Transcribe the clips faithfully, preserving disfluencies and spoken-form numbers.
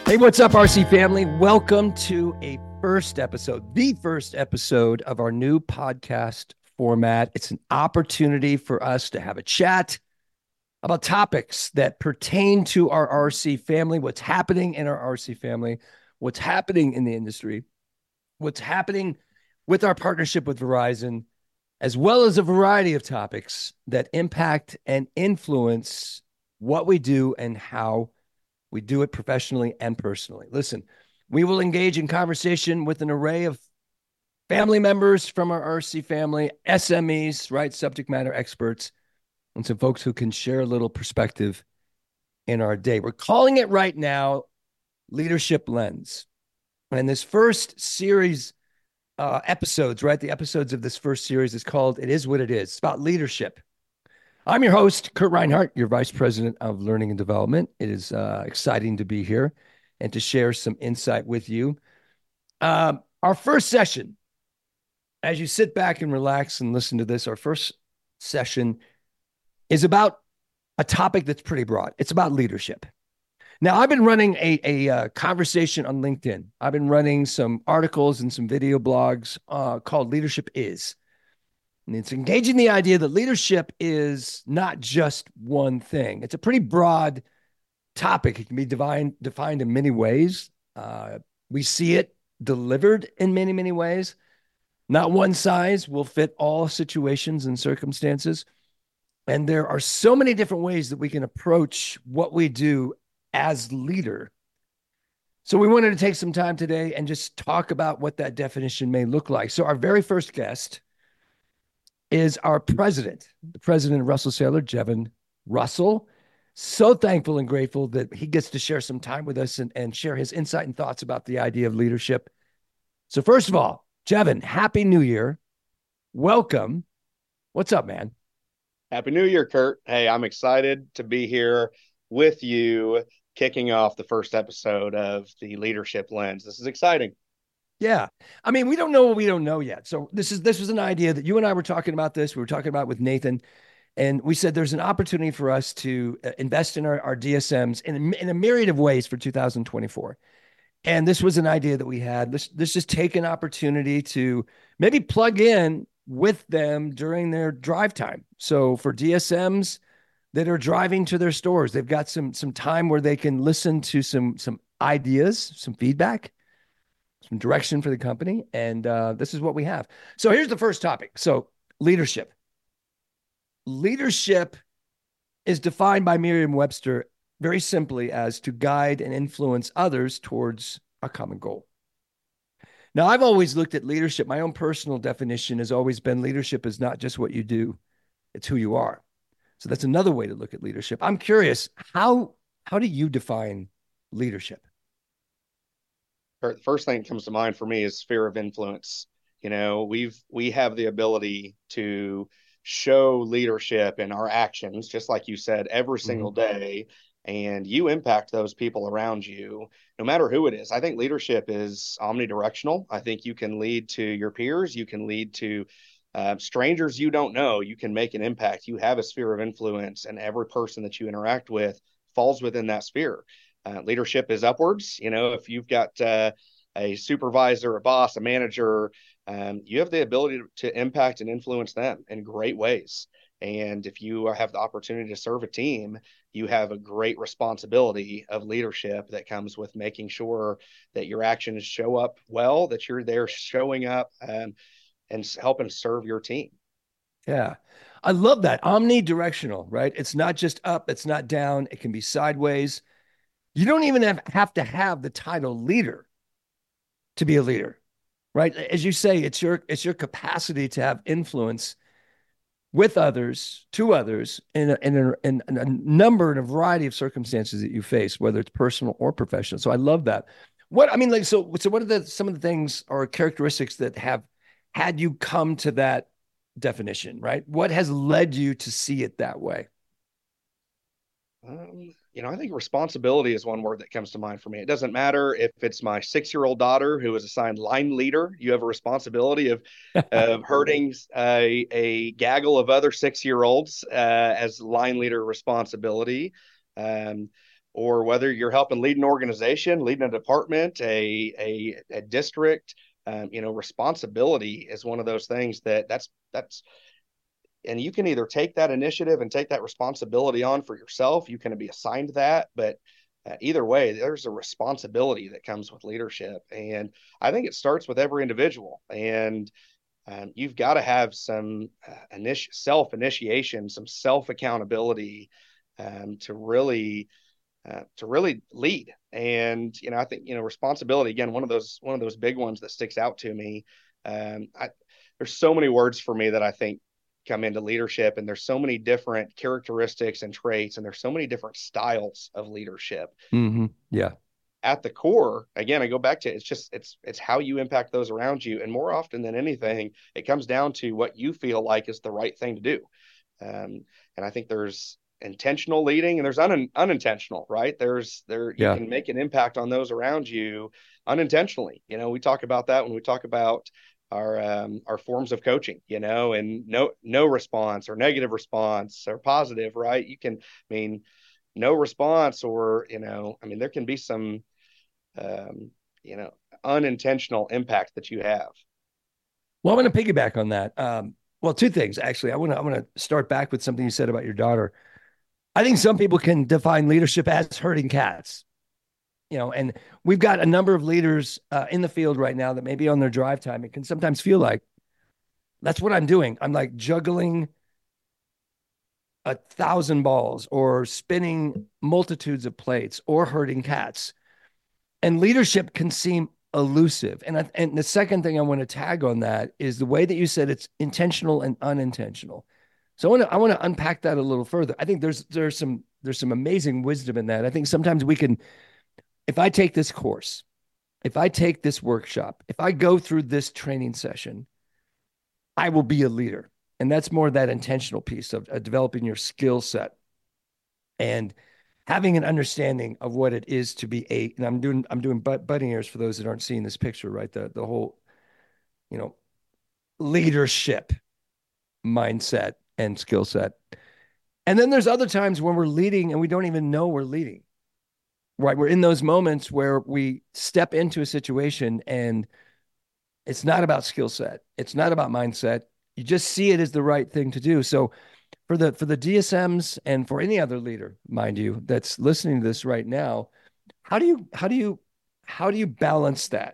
Hey, what's up, R C family? Welcome to a first episode, the first episode of our new podcast format. It's an opportunity for us to have a chat about topics that pertain to our R C family, what's happening in our R C family, what's happening in the industry, what's happening with our partnership with Verizon, as well as a variety of topics that impact and influence what we do and how we do it professionally and personally. Listen, we will engage in conversation with an array of family members from our R C family, S M Es, right? Subject matter experts, and some folks who can share a little perspective in our day. We're calling it right now Leadership Lens. And this first series uh, episodes, right? The episodes of this first series is called It Is What It Is. It's about leadership. I'm your host, Kurt Reinhardt, your Vice President of Learning and Development. It is uh, exciting to be here and to share some insight with you. Um, our first session, as you sit back and relax and listen to this, our first session is about a topic that's pretty broad. It's about leadership. Now, I've been running a, a uh, conversation on LinkedIn. I've been running some articles and some video blogs uh, called Leadership Is. And it's engaging the idea that leadership is not just one thing. It's a pretty broad topic. It can be defined, defined in many ways. Uh, we see it delivered in many, many ways. Not one size will fit all situations and circumstances. And there are so many different ways that we can approach what we do as leader. So we wanted to take some time today and just talk about what that definition may look like. So our very first guest is our president, the president of Russell Saylor, Jevon Russell. So thankful and grateful that he gets to share some time with us and, and share his insight and thoughts about the idea of leadership. So first of all, Jevon, Happy New Year. Welcome. What's up, man? Happy New Year, Kurt. Hey, I'm excited to be here with you, kicking off the first episode of the Leadership Lens. This is exciting. Yeah. I mean, we don't know what we don't know yet. So this is this was an idea that you and I were talking about this. We were talking about with Nathan. And we said there's an opportunity for us to invest in our, our D S Ms in, in a myriad of ways for two thousand twenty-four. And this was an idea that we had. Let's, let's just take an opportunity to maybe plug in with them during their drive time. So for D S Ms that are driving to their stores, they've got some, some time where they can listen to some, some ideas, some feedback, some direction for the company. And uh, this is what we have. So here's the first topic. So leadership. Leadership is defined by Merriam-Webster very simply as to guide and influence others towards a common goal. Now, I've always looked at leadership. My own personal definition has always been leadership is not just what you do, it's who you are. So that's another way to look at leadership. I'm curious, how, how do you define leadership? The first thing that comes to mind for me is sphere of influence. You know, we've we have the ability to show leadership in our actions, just like you said, every single Mm-hmm. day, and you impact those people around you, no matter who it is. I think leadership is omnidirectional. I think you can lead to your peers, you can lead to uh, strangers you don't know. You can make an impact. You have a sphere of influence, and every person that you interact with falls within that sphere. Uh, leadership is upwards. You know, if you've got uh, a supervisor, a boss, a manager, um, you have the ability to, to impact and influence them in great ways. And if you have the opportunity to serve a team, you have a great responsibility of leadership that comes with making sure that your actions show up well, that you're there showing up um, and helping serve your team. Yeah. I love that. Omnidirectional, right? It's not just up, it's not down, it can be sideways. You don't even have, have to have the title leader to be a leader, right? As you say, it's your it's your capacity to have influence with others, to others, in a, in a, in a number and a variety of circumstances that you face, whether it's personal or professional. So I love that. What I mean, like, so so what are the some of the things or characteristics that have had you come to that definition, right? What has led you to see it that way? Um, you know, I think responsibility is one word that comes to mind for me. It doesn't matter if it's my six-year-old daughter who is assigned line leader. You have a responsibility of of herding a, a gaggle of other six-year-olds uh, as line leader responsibility. Um, or whether you're helping lead an organization, leading a department, a a, a district. Um, you know, responsibility is one of those things that that's that's and you can either take that initiative and take that responsibility on for yourself. You can be assigned that, but uh, either way, there's a responsibility that comes with leadership. And I think it starts with every individual. And um, you've got to have some uh, initi- self initiation, some self accountability um, to really uh, to really lead. And you know, I think you know responsibility again, one of those one of those big ones that sticks out to me. Um, I, there's so many words for me that I think come into leadership, and there's so many different characteristics and traits, and there's so many different styles of leadership. Mm-hmm. Yeah. At the core, again, I go back to it's just it's it's how you impact those around you, and more often than anything, it comes down to what you feel like is the right thing to do. Um, and I think there's intentional leading and there's un- unintentional, right? There's there you Yeah. can make an impact on those around you unintentionally. You know, we talk about that when we talk about our um, our forms of coaching, you know, and no no response or negative response or positive, right? You can, I mean, no response or you know, I mean, there can be some um, you know unintentional impact that you have. Well, I'm going to piggyback on that. Um, well, two things actually. I want to I want to start back with something you said about your daughter. I think some people can define leadership as herding cats, you know, and we've got a number of leaders uh, in the field right now that maybe on their drive time, it can sometimes feel like that's what I'm doing. I'm like juggling a thousand balls or spinning multitudes of plates or herding cats. And leadership can seem elusive. And, I, and the second thing I want to tag on that is the way that you said it's intentional and unintentional. So I want to I want to unpack that a little further. I think there's there's some there's some amazing wisdom in that. I think sometimes we can, if I take this course, if I take this workshop, if I go through this training session, I will be a leader. And that's more that intentional piece of, of developing your skill set and having an understanding of what it is to be a, and I'm doing I'm doing butt, butting ears for those that aren't seeing this picture, right? The the whole, you know, leadership mindset and skill set. And then there's other times when we're leading and we don't even know we're leading. Right? We're in those moments where we step into a situation and it's not about skill set. It's not about mindset. You just see it as the right thing to do. So for the for the D S Ms and for any other leader, mind you, that's listening to this right now, how do you how do you how do you balance that?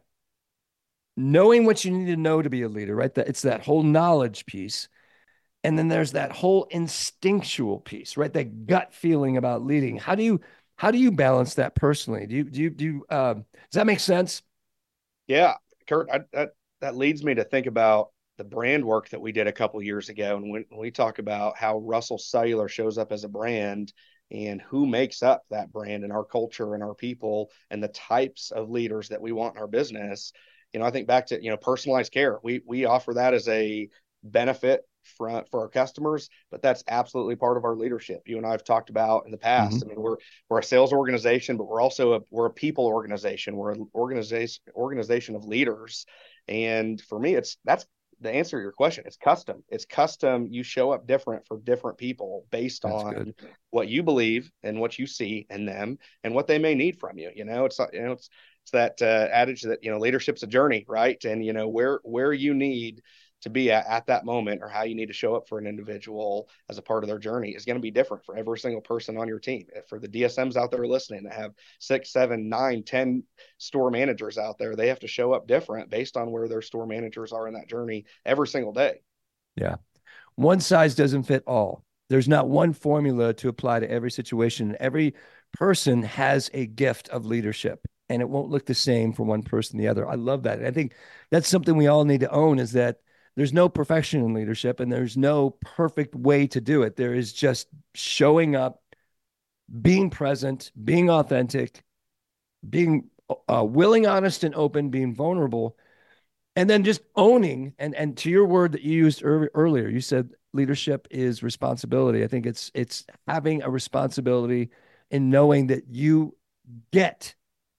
Knowing what you need to know to be a leader, right? That it's that whole knowledge piece. And then there's that whole instinctual piece, right? That gut feeling about leading. How do you how do you balance that personally? Do you do you do you, uh, does that make sense? Yeah, Kurt, I, that that leads me to think about the brand work that we did a couple years ago, and when, when we talk about how Russell Cellular shows up as a brand and who makes up that brand and our culture and our people and the types of leaders that we want in our business. You know, I think back to you know personalized care. We we offer that as a benefit for for our customers, but that's absolutely part of our leadership. You and I have talked about in the Mm-hmm. past. I mean, we're we're a sales organization, but we're also a we're a people organization. We're an organization organization of leaders, and for me, it's that's the answer to your question. It's custom. It's custom. You show up different for different people based That's good. on what you believe and what you see in them and what they may need from you. You know, it's you know it's it's that uh, adage that you know leadership's a journey, right? And you know where where you need to be at, at that moment or how you need to show up for an individual as a part of their journey is going to be different for every single person on your team. For the D S Ms out there listening that have six, seven, nine, ten store managers out there, they have to show up different based on where their store managers are in that journey every single day. Yeah. One size doesn't fit all. There's not one formula to apply to every situation. Every person has a gift of leadership and it won't look the same for one person the other. I love that. And I think that's something we all need to own is that there's no perfection in leadership and there's no perfect way to do it. There is just showing up, being present, being authentic, being uh, willing, honest, and open, being vulnerable, and then just owning. And and to your word that you used ear- earlier, you said leadership is responsibility. I think it's it's having a responsibility in knowing that you get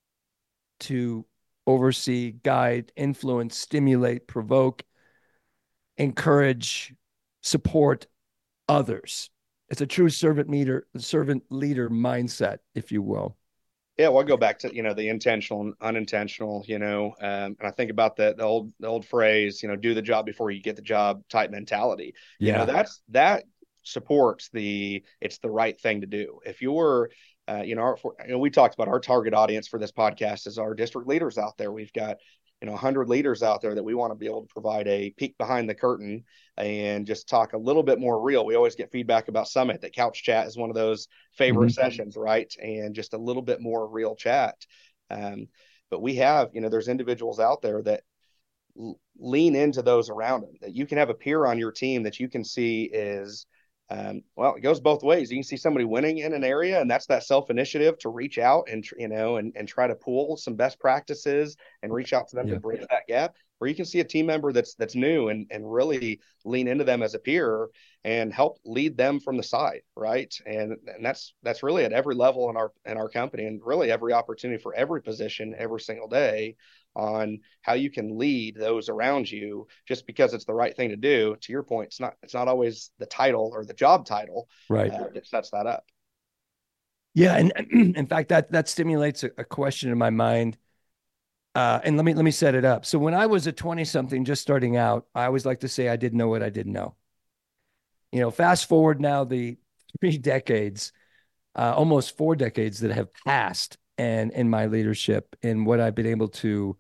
to oversee, guide, influence, stimulate, provoke, encourage, support others, it's a true servant leader, servant leader mindset, if you will. Yeah, well, I'll go back to, you know, the intentional and unintentional, you know, um, and I think about the, the old the old phrase, you know, do the job before you get the job type mentality. You know, Yeah. that's that supports the it's the right thing to do. If you're, uh, you know, our, for, you know, we talked about our target audience for this podcast is our district leaders out there. We've got, you know, one hundred leaders out there that we want to be able to provide a peek behind the curtain and just talk a little bit more real. We always get feedback about Summit that Couch Chat is one of those favorite Mm-hmm. sessions, right? And just a little bit more real chat. Um, but we have, you know, there's individuals out there that l- lean into those around them, that you can have a peer on your team that you can see is, um, well, it goes both ways. You can see somebody winning in an area, and that's that self initiative to reach out and, you know, and, and try to pull some best practices and reach out to them to Yeah. bridge that gap. Or you can see a team member that's that's new and and really lean into them as a peer and help lead them from the side, right? And and that's that's really at every level in our in our company, and really every opportunity for every position every single day, on how you can lead those around you. Just because it's the right thing to do, to your point, it's not it's not always the title or the job title Right. uh, that sets that up. Yeah. And in fact, that that stimulates a, a question in my mind. Uh, and let me let me set it up. So when I was a twenty something just starting out, I always like to say I didn't know what I didn't know. You know, fast forward now the three decades, uh, almost four decades that have passed, and in my leadership and what I've been able to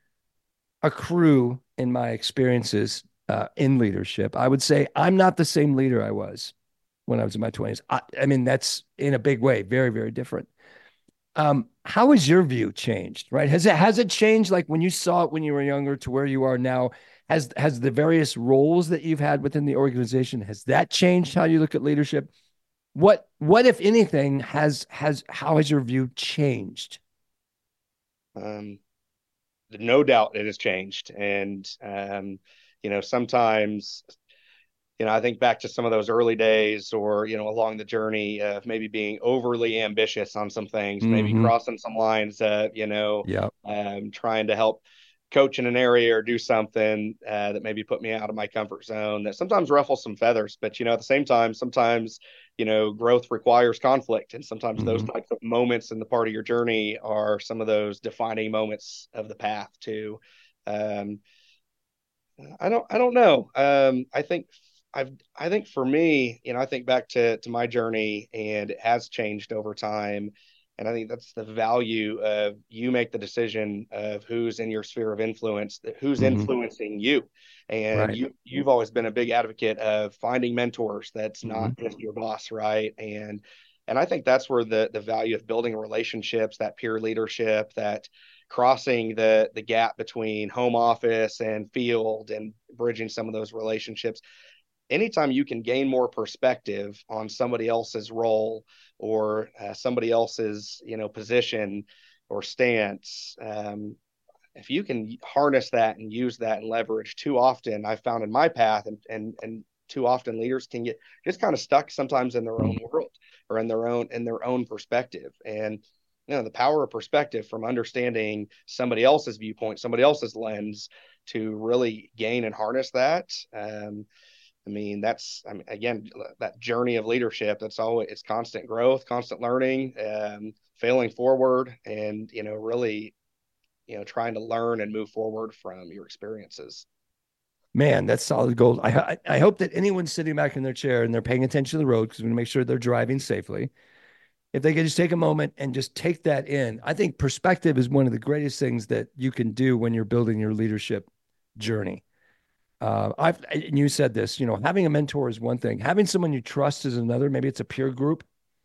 accrue in my experiences uh, in leadership, I would say I'm not the same leader I was when I was in my twenties. I, I mean, that's in a big way, very, very different. Um, how has your view changed, right? Has it has it changed like when you saw it when you were younger to where you are now? Has has the various roles that you've had within the organization, has that changed how you look at leadership? What what if anything has has how has your view changed? Um, no doubt it has changed, and um, you know, sometimes, you know, I think back to some of those early days, or, you know, along the journey of maybe being overly ambitious on some things, maybe Mm-hmm. crossing some lines, uh, you know, Yeah. um, trying to help coach in an area or do something uh, that maybe put me out of my comfort zone, that sometimes ruffles some feathers. But, you know, at the same time, sometimes, you know, growth requires conflict. And sometimes those Mm-hmm. types of moments in the part of your journey are some of those defining moments of the path too. Um, I don't I don't know. Um, I think I've I think for me, you know, I think back to to my journey, and it has changed over time. And I think that's the value of, you make the decision of who's in your sphere of influence, who's Mm-hmm. influencing you. And Right. you you've always been a big advocate of finding mentors that's Mm-hmm. not just your boss, right? And and I think that's where the the value of building relationships, that peer leadership, that crossing the the gap between home office and field, and bridging some of those relationships. Anytime you can gain more perspective on somebody else's role, or uh, somebody else's, you know, position or stance, um, if you can harness that and use that and leverage, too often I've found in my path, and and and too often leaders can get just kind of stuck sometimes in their own world, or in their own in their own perspective. And, you know, the power of perspective, from understanding somebody else's viewpoint, somebody else's lens, to really gain and harness that. Um, I mean, that's, I mean, again, that journey of leadership. That's always, it's constant growth, constant learning, um, failing forward, and, you know, really, you know, trying to learn and move forward from your experiences. Man, that's solid gold. I, I I hope that anyone sitting back in their chair and they're paying attention to the road, because we want to make sure they're driving safely. If they could just take a moment and just take that in, I think perspective is one of the greatest things that you can do when you're building your leadership journey. Uh, I've and you said this, you know, having a mentor is one thing. Having someone you trust is another. Maybe it's a peer group.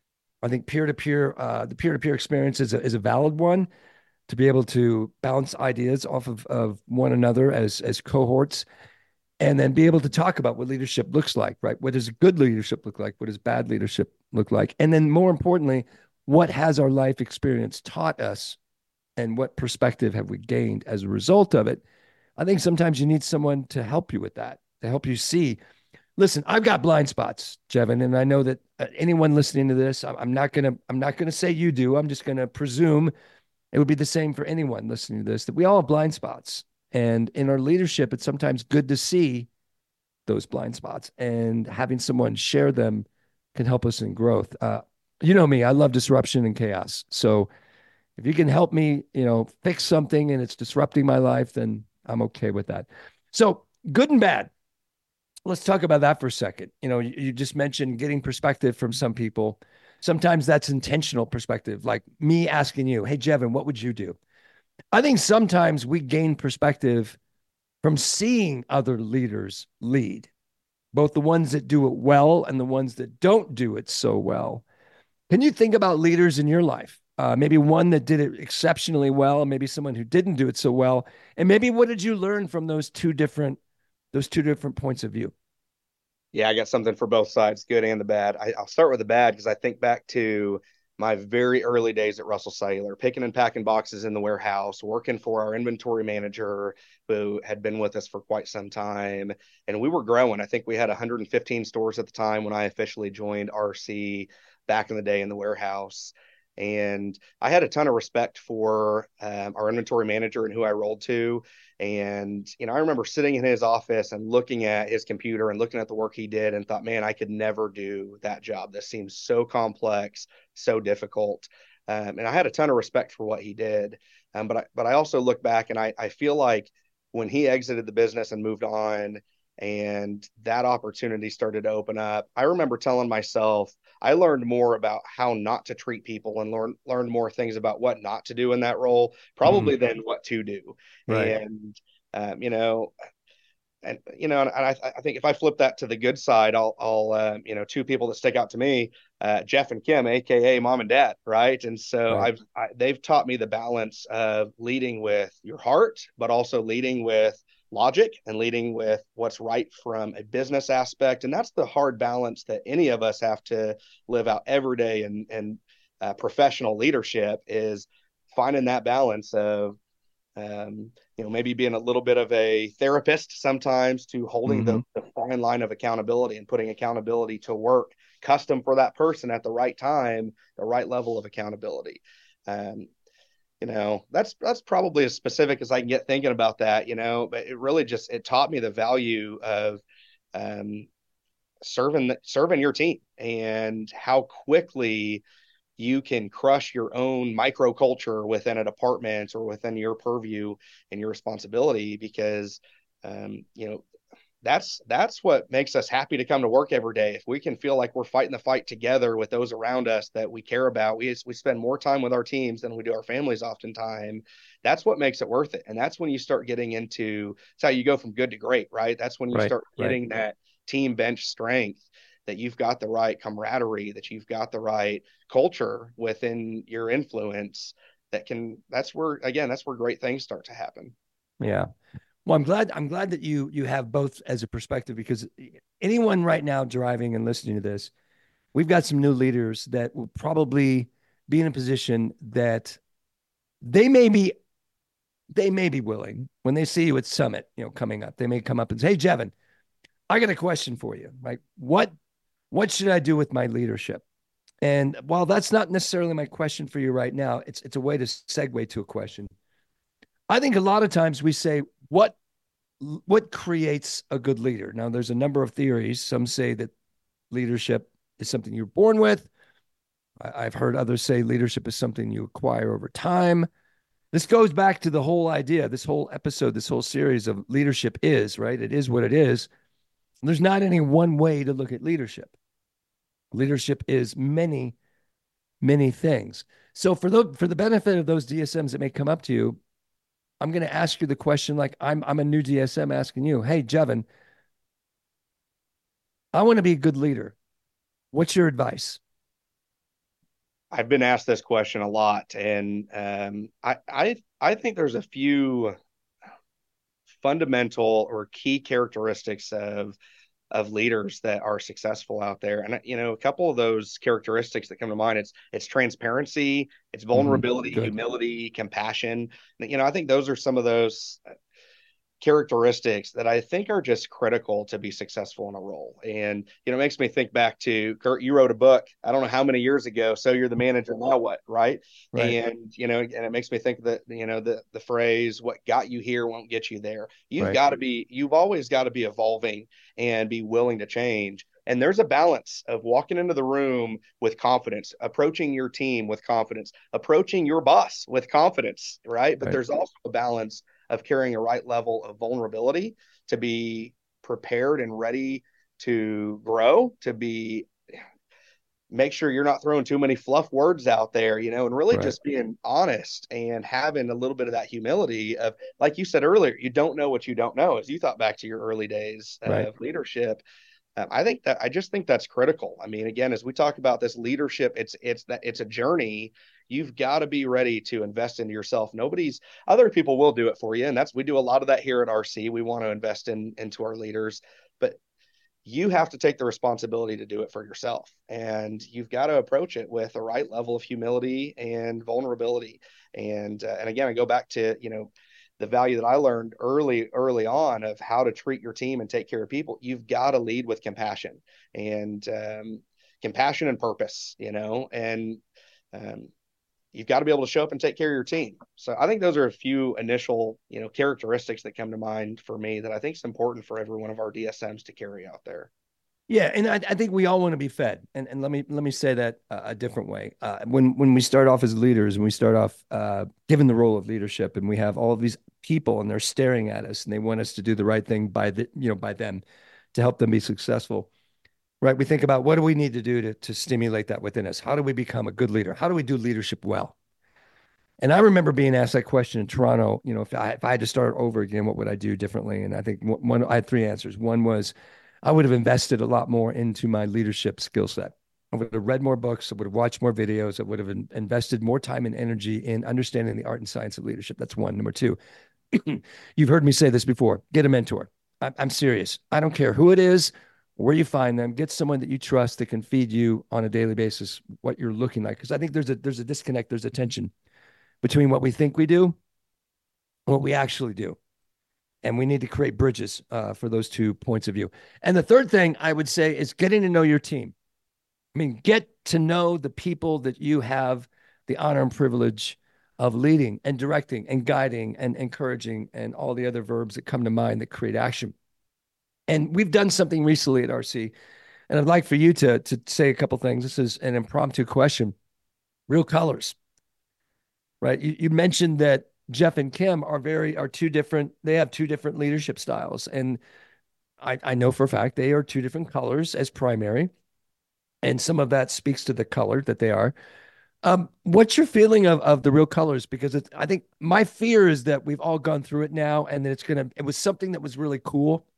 I think peer to peer, uh, the peer to peer experience is a, is a valid one, to be able to bounce ideas off of, of one another as as cohorts, and then be able to talk about what leadership looks like, right? What does good leadership look like? What does bad leadership look like? And then more importantly, what has our life experience taught us, and what perspective have we gained as a result of it? I think sometimes you need someone to help you with that, to help you see. Listen, I've got blind spots, Jevin, and I know that uh, anyone listening to this, I'm not gonna, I'm not gonna say you do. I'm just gonna presume it would be the same for anyone listening to this, that we all have blind spots. And in our leadership, it's sometimes good to see those blind spots, and having someone share them can help us in growth. Uh, you know me, I love disruption and chaos. So if you can help me, you know, fix something and it's disrupting my life, then I'm okay with that. So good and bad. Let's talk about that for a second. You know, you, you just mentioned getting perspective from some people. Sometimes that's intentional perspective, like me asking you, hey, Jevin, what would you do? I think sometimes we gain perspective from seeing other leaders lead, both the ones that do it well and the ones that don't do it so well. Can you think about leaders in your life? Uh, maybe one that did it exceptionally well, and maybe someone who didn't do it so well. And maybe what did you learn from those two different those two different points of view? Yeah, I got something for both sides, good and the bad. I, I'll start with the bad because I think back to my very early days at Russell Cellular, picking and packing boxes in the warehouse, working for our inventory manager who had been with us for quite some time. And we were growing. I think we had one hundred fifteen stores at the time when I officially joined R C back in the day in the warehouse. And I had a ton of respect for um, our inventory manager and who I rolled to. And, you know, I remember sitting in his office and looking at his computer and looking at the work he did and thought, man, I could never do that job. This seems so complex, so difficult. Um, and I had a ton of respect for what he did. Um, but I, but I also look back and I, I feel like when he exited the business and moved on and that opportunity started to open up, I remember telling myself, I learned more about how not to treat people and learn learned more things about what not to do in that role, Mm, probably than what to do. right. And um, you know, and you know, and I, I think if I flip that to the good side, I'll, I'll, um, you know, two people that stick out to me, uh, Jeff and Kim, aka Mom and Dad, right? And so Right. I've, I, they've taught me the balance of leading with your heart, but also leading with logic and leading with what's right from a business aspect. And that's the hard balance that any of us have to live out every day. And and uh, professional leadership is finding that balance of um, you know, maybe being a little bit of a therapist sometimes to holding Hmm. the, the fine line of accountability and putting accountability to work custom for that person at the right time, the right level of accountability. Um, you know, that's that's probably as specific as I can get thinking about that, you know, but it really just it taught me the value of um, serving serving your team and how quickly you can crush your own microculture within a department or within your purview and your responsibility because um, you know that's that's what makes us happy to come to work every day. If we can feel like we're fighting the fight together with those around us that we care about, we we spend more time with our teams than we do our families oftentimes. That's what makes it worth it. And that's when you start getting into it's how you go from good to great, right? That's when you Right. start Right. getting that team bench strength, that you've got the right camaraderie, that you've got the right culture within your influence that can that's where again that's where great things start to happen. Yeah. Well, I'm glad I'm glad that you you have both as a perspective because anyone right now driving and listening to this, we've got some new leaders that will probably be in a position that they may be they may be willing when they see you at Summit, you know, coming up. They may come up and say, "Hey, Jevin, I got a question for you. Like, what what should I do with my leadership?" And while that's not necessarily my question for you right now, it's it's a way to segue to a question. I think a lot of times we say, "What what creates a good leader?" Now, there's a number of theories. Some say that leadership is something you're born with. I've heard others say leadership is something you acquire over time. This goes back to the whole idea, this whole episode, this whole series of leadership is, right? It is what it is. There's not any one way to look at leadership. Leadership is many, many things. So for the for the benefit of those D S Ms that may come up to you, I'm going to ask you the question like I'm I'm a new D S M asking you, "Hey, Jevin, I want to be a good leader. What's your advice?" I've been asked this question a lot, and um, I, I I think there's a few fundamental or key characteristics of of leaders that are successful out there. And you know, a couple of those characteristics that come to mind, it's it's transparency, it's Mm-hmm. vulnerability, Good. humility, compassion. You know, I think those are some of those characteristics that I think are just critical to be successful in a role. And, you know, it makes me think back to Kurt, you wrote a book, I don't know how many years ago. So you're the manager, now what? Right. Right. And, you know, and it makes me think that, you know, the, the phrase, what got you here won't get you there. You've Right. got to be, you've always got to be evolving and be willing to change. And there's a balance of walking into the room with confidence, approaching your team with confidence, approaching your boss with confidence, right? But Right. there's also a balance of carrying a right level of vulnerability to be prepared and ready to grow, to be make sure you're not throwing too many fluff words out there, you know, and really Right. just being honest and having a little bit of that humility of, like you said earlier, you don't know what you don't know. As you thought back to your early days Right. of leadership, um, I think that I just think that's critical. I mean, again, as we talk about this leadership, it's it's that it's a journey. You've got to be ready to invest into yourself. Nobody's other people will do it for you, and that's we do a lot of that here at R C. We want to invest in into our leaders, but you have to take the responsibility to do it for yourself. And you've got to approach it with the right level of humility and vulnerability. And, uh, and again, I go back to, you know, the value that I learned early, early on of how to treat your team and take care of people. You've got to lead with compassion and, um, compassion and purpose, you know, and, um, you've got to be able to show up and take care of your team. So I think those are a few initial, you know, characteristics that come to mind for me that I think is important for every one of our D S Ms to carry out there. Yeah, and I, I think we all want to be fed. And and let me let me say that uh, a different way. Uh, when when we start off as leaders and we start off uh, given the role of leadership, and we have all of these people and they're staring at us and they want us to do the right thing by the you know by them to help them be successful. Right? We think about what do we need to do to to stimulate that within us? How do we become a good leader? How do we do leadership well? And I remember being asked that question in Toronto. You know, if I if I had to start over again, what would I do differently? And I think one I had three answers. One was I would have invested a lot more into my leadership skill set. I would have read more books. I would have watched more videos. I would have in, invested more time and energy in understanding the art and science of leadership. That's one. Number two, you've heard me say this before. Get a mentor. I, I'm serious. I don't care who it is, where you find them. Get someone that you trust that can feed you on a daily basis what you're looking like. Because I think there's a there's a disconnect. There's a tension between what we think we do and what we actually do. And we need to create bridges uh, for those two points of view. And the third thing I would say is getting to know your team. I mean, get to know the people that you have the honor and privilege of leading and directing and guiding and encouraging and all the other verbs that come to mind that create action. And we've done something recently at R C, and I'd like for you to, to say a couple things. This is an impromptu question. Real colors, right? You, you mentioned that Jeff and Kim are very are two different. They have two different leadership styles, and I, I know for a fact they are two different colors as primary, and some of that speaks to the color that they are. Um, what's your feeling of of the real colors? Because it's, I think my fear is that we've all gone through it now, and that it's gonna. It was something that was really cool,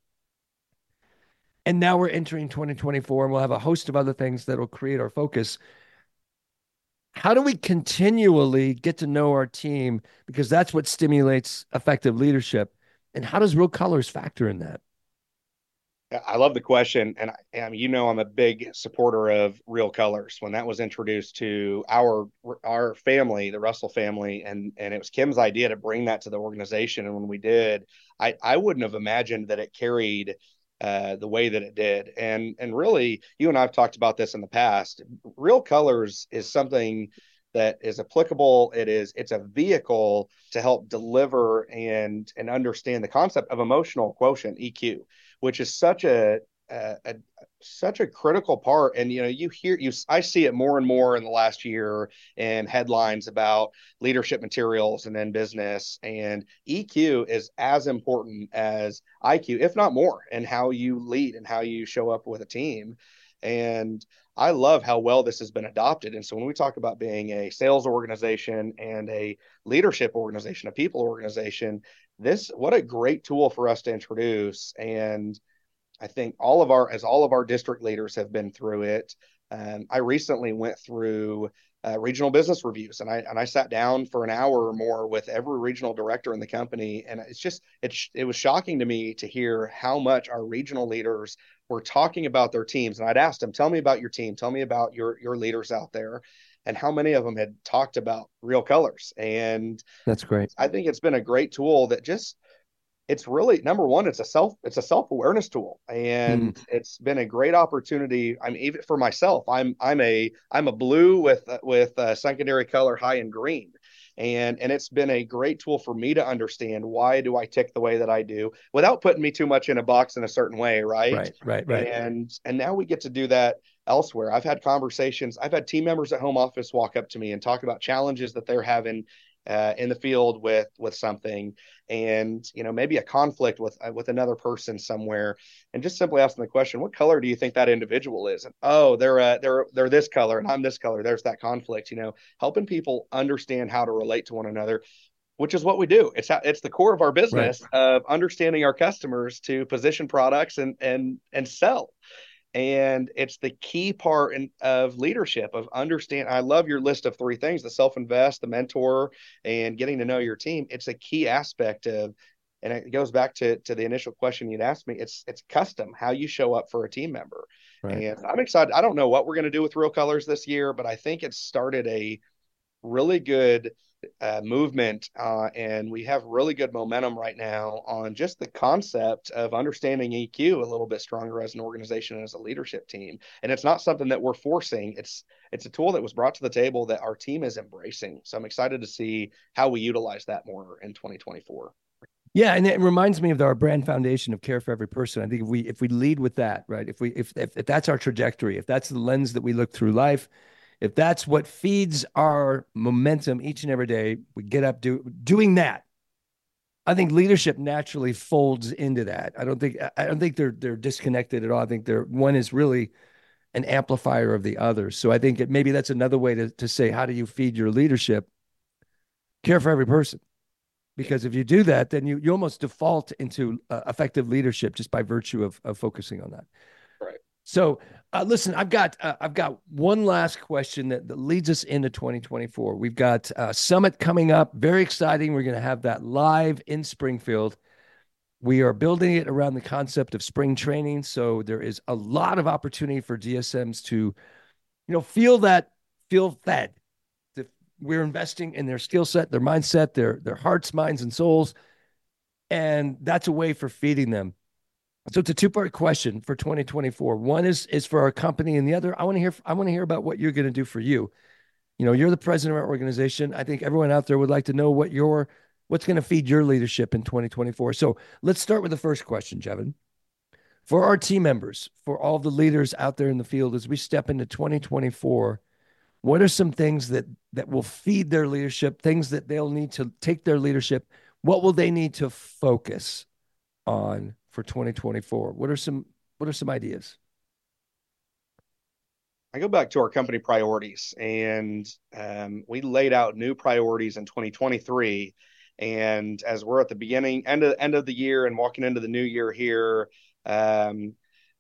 and now we're entering twenty twenty-four, and we'll have a host of other things that will create our focus. How do we continually get to know our team? Because that's what stimulates effective leadership. And how does real colors factor in that? I love the question, and I, I mean, you know, I'm a big supporter of Real Colors. When that was introduced to our our family, the Russell family, and and it was Kim's idea to bring that to the organization. And when we did, I I wouldn't have imagined that it carried uh, the way that it did. And and really, you and I've talked about this in the past. Real Colors is something that is applicable. It is it's a vehicle to help deliver and and understand the concept of emotional quotient E Q, which is such a, a, a such a critical part. And you know, you hear you I see it more and more in the last year in headlines about leadership materials and then business. And E Q is as important as I Q, if not more, and how you lead and how you show up with a team. And I love how well this has been adopted. And so when we talk about being a sales organization and a leadership organization, a people organization, this what a great tool for us to introduce. And I think all of our as all of our district leaders have been through it. Um, I recently went through uh, regional business reviews, and I and I sat down for an hour or more with every regional director in the company, and it's just it's it was shocking to me to hear how much our regional leaders were talking about their teams. And I'd asked them, "Tell me about your team. Tell me about your your leaders out there." And how many of them had talked about Real Colors. And That's great. I think it's been a great tool that just it's really number one, it's a self it's a self-awareness tool. Mm, And it's been a great opportunity. I mean, even for myself, I'm I'm a I'm a blue with with a secondary color high in green. And, and it's been a great tool for me to understand why do I tick the way that I do without putting me too much in a box in a certain way, right? Right, right, right. And and now we get to do that elsewhere. I've had conversations. I've had team members at home office walk up to me and talk about challenges that they're having uh, in the field with with something, and you know maybe a conflict with uh, with another person somewhere, and just simply asking the question, "What color do you think that individual is?" And oh, they're uh, they're they're this color, and I'm this color. There's that conflict. You know, helping people understand how to relate to one another, which is what we do. It's how, it's the core of our Right. business of understanding our customers to position products and and and sell. And it's the key part in, of leadership of understand. I love your list of three things: the self-invest, the mentor, and getting to know your team. It's a key aspect of, and it goes back to to the initial question you'd asked me. It's it's custom how you show up for a team member. Right. And I'm excited. I don't know what we're going to do with Real Colors this year, but I think it's started a really good uh, movement, uh, and we have really good momentum right now on just the concept of understanding E Q a little bit stronger as an organization and as a leadership team. And it's not something that we're forcing. It's it's a tool that was brought to the table that our team is embracing. So I'm excited to see how we utilize that more in twenty twenty-four. Yeah, and it reminds me of our brand foundation of care for every person. I think if we if we lead with that, right? If we if if, if that's our trajectory, if that's the lens that we look through life, if that's what feeds our momentum each and every day, we get up do doing that. I think leadership naturally folds into that. I don't think I don't think they're they're disconnected at all. I think they're one is really an amplifier of the other. So I think it, maybe that's another way to to say how do you feed your leadership? Care for every person. Because if you do that, then you, you almost default into uh, effective leadership just by virtue of, of focusing on that. Right. So, uh, listen, I've got uh, I've got one last question that, that leads us into twenty twenty-four. We've got a summit coming up, very exciting. We're going to have that live in Springfield. We are building it around the concept of spring training, so there is a lot of opportunity for D S Ms to, you know, feel that feel fed. We're investing in their skill set, their mindset, their their hearts, minds, and souls, and that's a way for feeding them. So it's a two part question for twenty twenty-four. One is is for our company, and the other I want to hear I want to hear about what you're going to do for you. You know, you're the president of our organization. I think everyone out there would like to know what your what's going to feed your leadership in twenty twenty-four. So let's start with the first question, Jevin. For our team members, for all the leaders out there in the field, as we step into twenty twenty-four, what are some things that that will feed their leadership, things that they'll need to take their leadership? What will they need to focus on for twenty twenty-four? What are some what are some ideas? I go back to our company priorities, and um, we laid out new priorities in twenty twenty-three. And as we're at the beginning, end of end of the year, and walking into the new year here, um,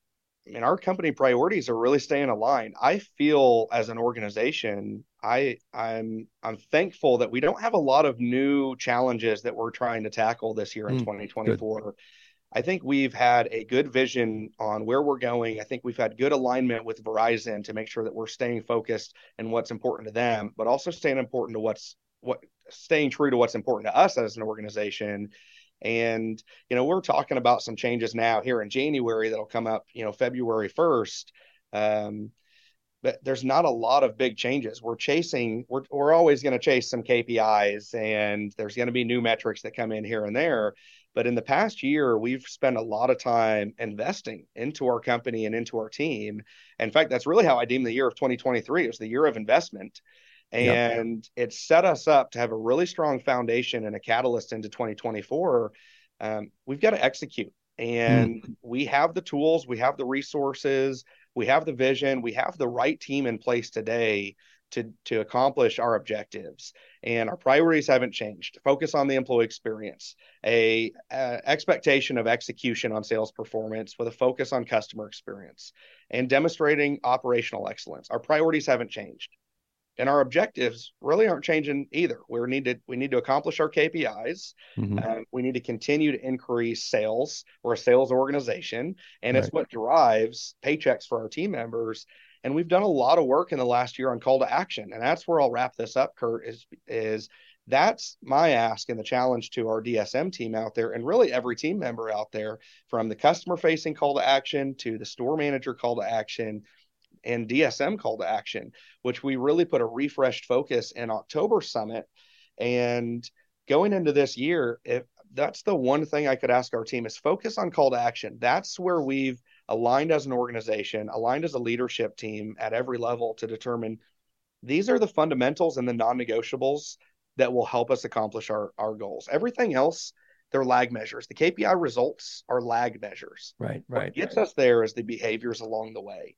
I mean, our company priorities are really staying aligned. I feel as an organization, I I'm I'm thankful that we don't have a lot of new challenges that we're trying to tackle this year in Mm, good. twenty twenty-four. I think we've had a good vision on where we're going. I think we've had good alignment with Verizon to make sure that we're staying focused and what's important to them, but also staying important to what's what staying true to what's important to us as an organization. And, you know, we're talking about some changes now here in January that'll come up, you know, February first. Um, but there's not a lot of big changes. We're chasing, we're, we're always going to chase some K P Is, and there's going to be new metrics that come in here and there. But in the past year, we've spent a lot of time investing into our company and into our team. In fact, that's really how I deem the year of twenty twenty-three. It was the year of investment. Yep. And it set us up to have a really strong foundation and a catalyst into twenty twenty-four. Um, we've got to execute, Mm, and we have the tools, we have the resources, we have the vision, we have the right team in place today to to accomplish our objectives. And our priorities haven't changed. Focus on the employee experience, a, a expectation of execution on sales performance with a focus on customer experience, and demonstrating operational excellence. Our priorities haven't changed, and our objectives really aren't changing either. We need to we need to accomplish our K P Is. mhm. Uh, we need to continue to increase sales. We're a sales organization, and it's Right. what drives paychecks for our team members. And we've done a lot of work in the last year on call to action, and that's where I'll wrap this up, Kurt. Is is that's my ask and the challenge to our D S M team out there, and really every team member out there, from the customer facing call to action to the store manager call to action and D S M call to action, which we really put a refreshed focus in October summit. And going into this year, if that's the one thing I could ask our team is focus on call to action. That's where we've aligned as an organization, aligned as a leadership team at every level to determine these are the fundamentals and the non-negotiables that will help us accomplish our, our goals. Everything else, they're lag measures. The K P I results are lag measures. Right, right. What gets us there is the behaviors along the way.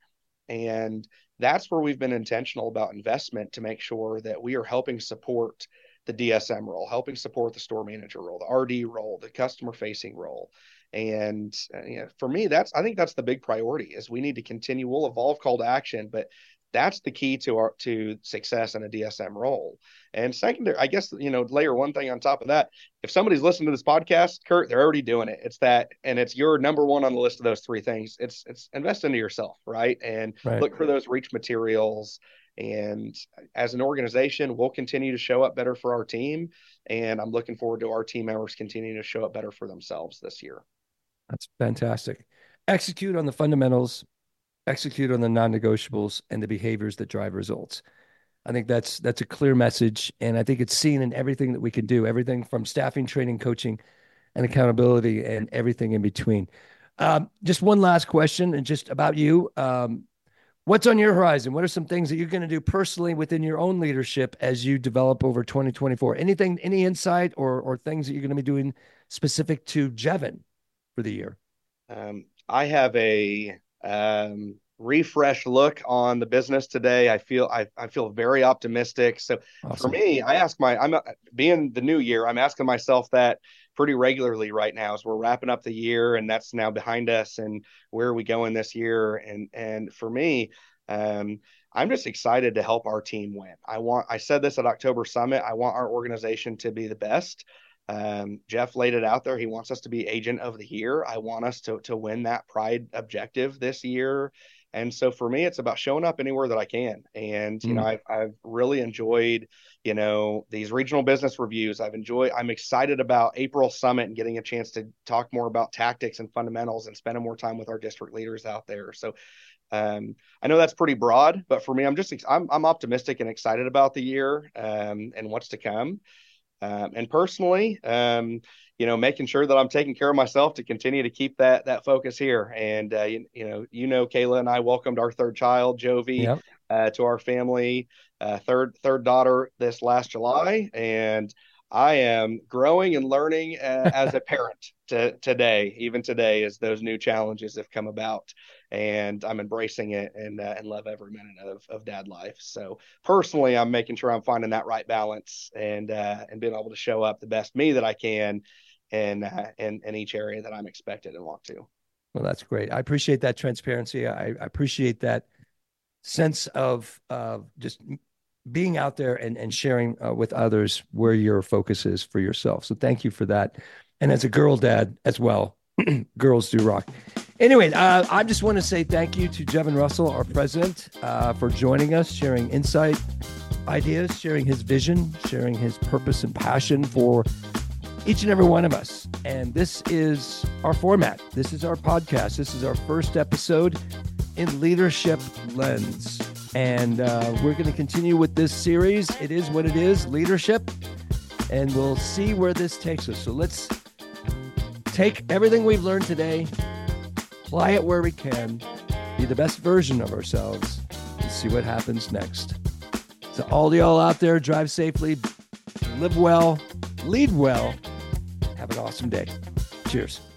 And that's where we've been intentional about investment to make sure that we are helping support the D S M role, helping support the store manager role, the R D role, the customer facing role. And uh, you know, for me, that's, I think that's the big priority is we need to continue, we'll evolve call to action, but that's the key to our, to success in a D S M role. And secondary, I guess, you know, layer one thing on top of that, if somebody's listening to this podcast, Kurt, they're already doing it. It's that, and it's your number one on the list of those three things. It's, it's invest into yourself, right? And right. Look for those reach materials. And as an organization, we'll continue to show up better for our team. And I'm looking forward to our team members continuing to show up better for themselves this year. That's fantastic. Execute on the fundamentals, execute on the non-negotiables and the behaviors that drive results. I think that's that's a clear message. And I think it's seen in everything that we can do, everything from staffing, training, coaching, and accountability, and everything in between. Um, just one last question, and just about you. Um, what's on your horizon? What are some things that you're going to do personally within your own leadership as you develop over twenty twenty-four? Anything, any insight or or things that you're going to be doing specific to Jevon for the year? Um, I have a um, refresh look on the business today. I feel I, I feel very optimistic. So awesome. For me, I ask my I'm being the new year, I'm asking myself that pretty regularly right now as we're wrapping up the year, and that's now behind us. And where are we going this year? And and for me, um, I'm just excited to help our team win. I want I said this at October Summit. I want our organization to be the best. Um, Jeff laid it out there. He wants us to be agent of the year. I want us to to win that pride objective this year. And so for me, it's about showing up anywhere that I can. And, you mm. know, I've, I've really enjoyed, you know, these regional business reviews. I've enjoyed, I'm excited about April Summit and getting a chance to talk more about tactics and fundamentals and spending more time with our district leaders out there. So um, I know that's pretty broad, but for me, I'm just, I'm, I'm optimistic and excited about the year um, and what's to come. Um, and personally, um, you know, making sure that I'm taking care of myself to continue to keep that that focus here. And uh, you, you know, you know, Kayla and I welcomed our third child, Jovi, yep. uh, to our family, uh, third third daughter this last July, and I am growing and learning uh, as a parent to, today, even today, as those new challenges have come about. And I'm embracing it and uh, and love every minute of, of dad life. So personally, I'm making sure I'm finding that right balance and uh, and being able to show up the best me that I can in, uh, in, in each area that I'm expected and want to. Well, that's great. I appreciate that transparency. I, I appreciate that sense of uh, just being out there and, and sharing uh, with others where your focus is for yourself. So thank you for that. And as a girl dad as well, girls do rock. Anyway, uh, I just want to say thank you to Jevon Russell, our president, uh, for joining us, sharing insight, ideas, sharing his vision, sharing his purpose and passion for each and every one of us. And this is our format. This is our podcast. This is our first episode in Leadership Lens. And uh, we're going to continue with this series. It is what it is, leadership. And we'll see where this takes us. So let's take everything we've learned today, apply it where we can, be the best version of ourselves, and see what happens next. So all y'all out there, drive safely, live well, lead well. Have an awesome day. Cheers.